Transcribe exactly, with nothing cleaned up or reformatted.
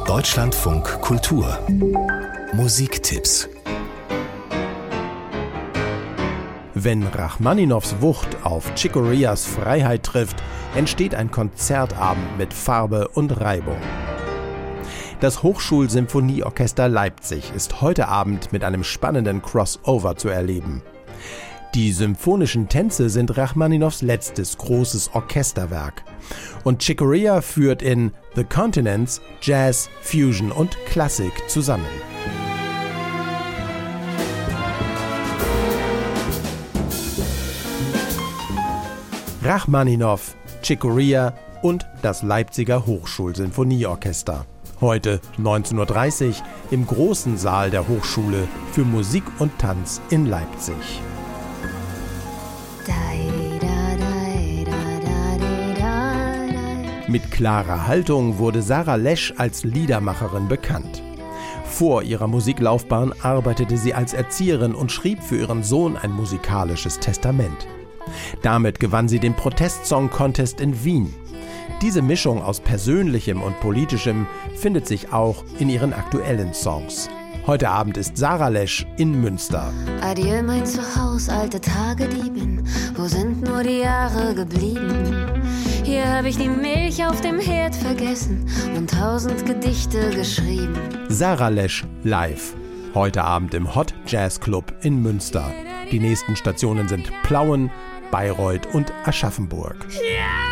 Deutschlandfunk Kultur Musiktipps. Wenn Rachmaninows Wucht auf Chick Coreas Freiheit trifft, entsteht ein Konzertabend mit Farbe und Reibung. Das Hochschulsymphonieorchester Leipzig ist heute Abend mit einem spannenden Crossover zu erleben. Die symphonischen Tänze sind Rachmaninows letztes großes Orchesterwerk. Und Chick Corea führt in The Continents Jazz, Fusion und Klassik zusammen. Rachmaninow, Chick Corea und das Leipziger Hochschulsymphonieorchester. Heute neunzehn Uhr dreißig im großen Saal der Hochschule für Musik und Tanz in Leipzig. Mit klarer Haltung wurde Sarah Lesch als Liedermacherin bekannt. Vor ihrer Musiklaufbahn arbeitete sie als Erzieherin und schrieb für ihren Sohn ein musikalisches Testament. Damit gewann sie den Protest-Song-Contest in Wien. Diese Mischung aus Persönlichem und Politischem findet sich auch in ihren aktuellen Songs. Heute Abend ist Sarah Lesch in Münster. Adieu mein Zuhause, alte Tage, Diebin, wo sind nur die Jahre geblieben? Hier habe ich die Milch auf dem Herd vergessen und tausend Gedichte geschrieben. Sarah Lesch live. Heute Abend im Hot Jazz Club in Münster. Die nächsten Stationen sind Plauen, Bayreuth und Aschaffenburg. Ja!